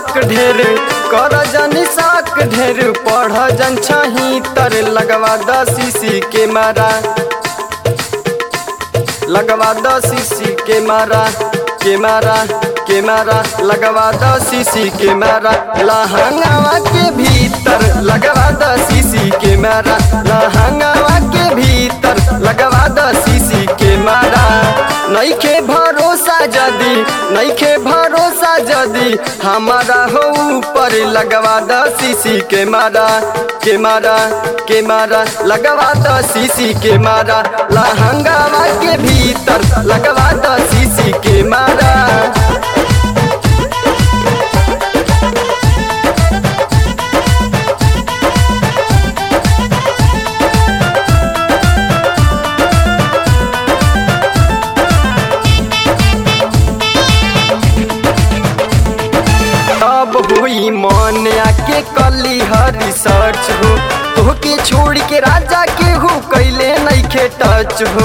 शौक ढेर कर जनी शौक ढेर पढ़ जन छही तर लगवा द सीसी के मारा लगवा द सीसी के मारा लगवा द सीसी के मारा लहंगावा के भीतर लगवा द सीसी के मारा लहंगावा के भीतर लगवा द सीसी के मारा नइखे भरोसा जदी हमारा हो ऊपर लगवा द सीसी के मारा लगवा द सीसी के मारा लहंगावा के भीतर लगवा द सीसी के मारा। तब हुई मन आके कली रिसर्च हो तोहके छोड़ के राजा के हो कैले नइखे टच हो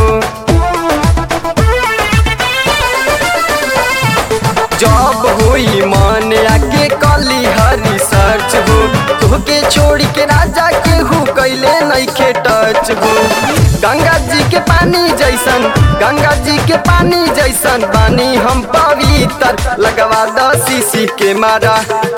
जब हुई मन आके कली रिसर्च हो तोहके छोड़ के राजा के हो कैले नइखे टच हो गंगा जी के पानी जैसन बानी हम पवित्र लगवा द सीसी के मारा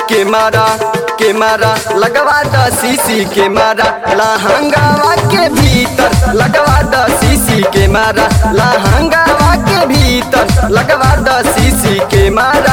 लगवा द सीसी के मारा लहंगावा के भीतर लगवा द सीसी के मारा लहंगावा के भीतर लगवा द सीसी के मारा।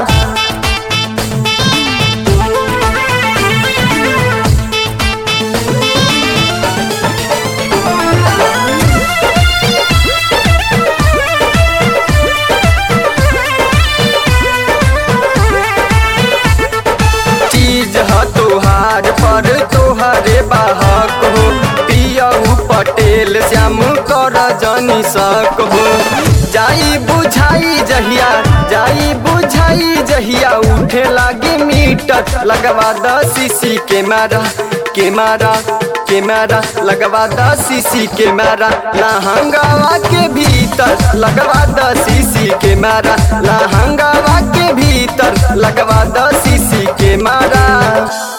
तोहार पर तोहरे बाहक हो पियऊ पटेल श्याम कर जनी सक हो जाई बुझाई जहिया उठे लागे मीटर लगवा द सीसी के मारा लगवा द सीसी के मारा लहंगावा के भीतर लगवा द सीसी के मारा लहंगावा के भीतर लगवा द सीसी के मारा।